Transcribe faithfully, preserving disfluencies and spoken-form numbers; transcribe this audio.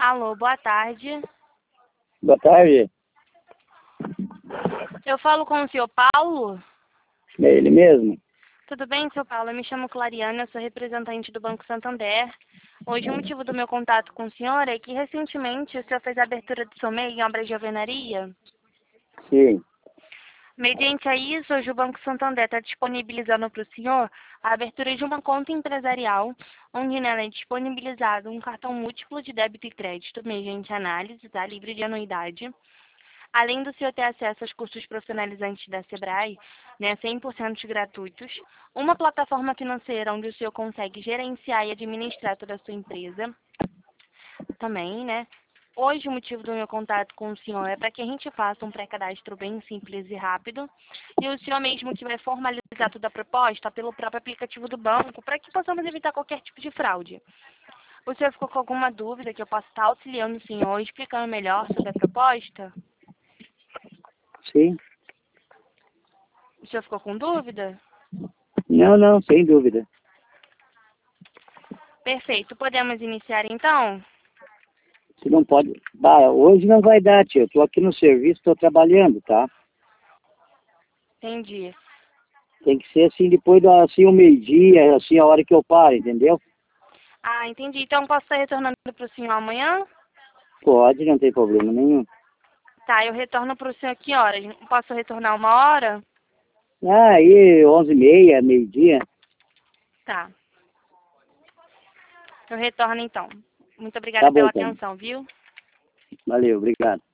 Alô, boa tarde. Boa tarde. Eu falo com o senhor Paulo? É ele mesmo? Tudo bem, senhor Paulo? Eu me chamo Clariana, sou representante do Banco Santander. Hoje o motivo do meu contato com o senhor é que recentemente o senhor fez a abertura do seu M E I em obras de alvenaria. Sim. Mediante a isso, hoje o Banco Santander está disponibilizando para o senhor a abertura de uma conta empresarial, onde nela é disponibilizado um cartão múltiplo de débito e crédito, mediante análise, tá? Livre de anuidade. Além do senhor ter acesso aos cursos profissionalizantes da Sebrae, né, cem por cento gratuitos, uma plataforma financeira onde o senhor consegue gerenciar e administrar toda a sua empresa também, né? Hoje o motivo do meu contato com o senhor é para que a gente faça um pré-cadastro bem simples e rápido, e o senhor mesmo que vai formalizar toda a proposta pelo próprio aplicativo do banco, para que possamos evitar qualquer tipo de fraude. O senhor ficou com alguma dúvida que eu possa estar auxiliando o senhor, explicando melhor sobre a proposta? Sim. O senhor ficou com dúvida? Não, não, sem dúvida. Perfeito. Podemos iniciar então? Você não pode... Bah, hoje não vai dar, tio. Eu tô aqui no serviço, tô trabalhando, tá? Entendi. Tem que ser assim, depois do assim, o meio-dia, assim, a hora que eu paro, entendeu? Ah, entendi. Então posso estar retornando para o senhor amanhã? Pode, não tem problema nenhum. Tá, eu retorno para o senhor que horas? Posso retornar uma hora? Ah, aí, onze e meia, meio-dia. Tá. Eu retorno então. Muito Tá obrigada bom, pela então. atenção, viu? Valeu, obrigado.